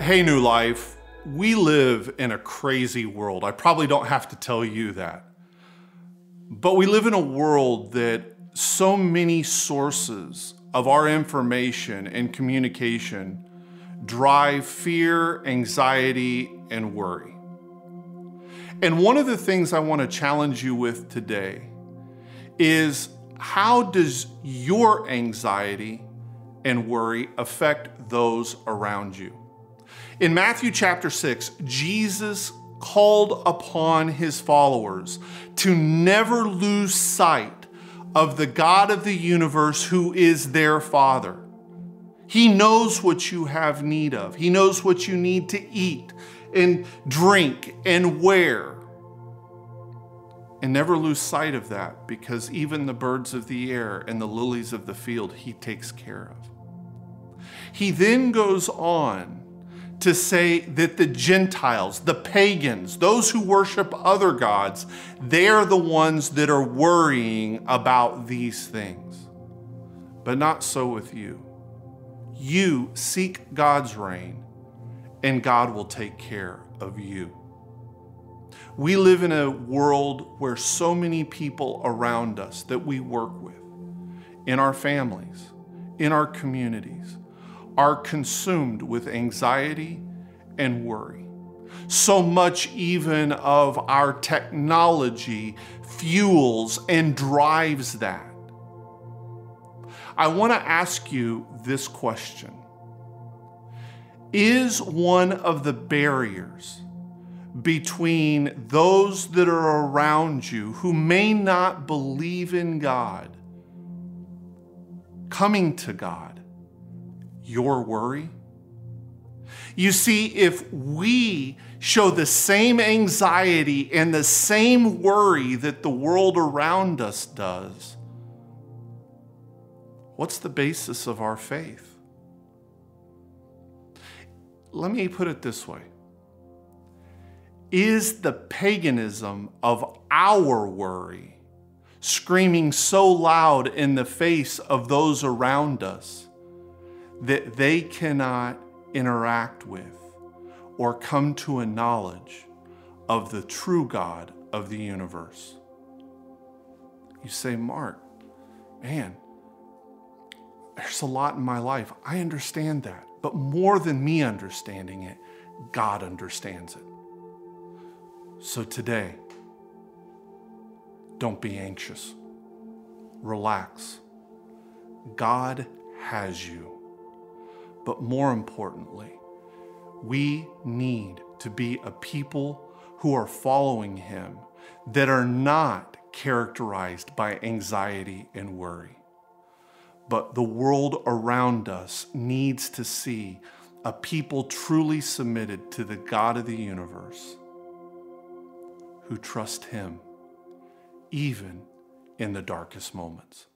Hey, New Life, we live in a crazy world. I probably don't have to tell you that. But we live in a world that so many sources of our information and communication drive fear, anxiety, and worry. And one of the things I want to challenge you with today is, how does your anxiety and worry affect those around you? In Matthew chapter 6, Jesus called upon his followers to never lose sight of the God of the universe who is their Father. He knows what you have need of. He knows what you need to eat and drink and wear. And never lose sight of that, because even the birds of the air and the lilies of the field, he takes care of. He then goes on to say that the Gentiles, the pagans, those who worship other gods, they're the ones that are worrying about these things. But not so with you. You seek God's reign, and God will take care of you. We live in a world where so many people around us that we work with, in our families, in our communities, are consumed with anxiety and worry. So much even of our technology fuels and drives that. I want to ask you this question. Is one of the barriers between those that are around you who may not believe in God coming to God your worry? You see, if we show the same anxiety and the same worry that the world around us does, what's the basis of our faith? Let me put it this way. Is the paganism of our worry screaming so loud in the face of those around us that they cannot interact with or come to a knowledge of the true God of the universe? You say, Mark, man, there's a lot in my life. I understand that. But more than me understanding it, God understands it. So today, don't be anxious. Relax. God has you. But more importantly, we need to be a people who are following him that are not characterized by anxiety and worry. But the world around us needs to see a people truly submitted to the God of the universe, who trust him even in the darkest moments.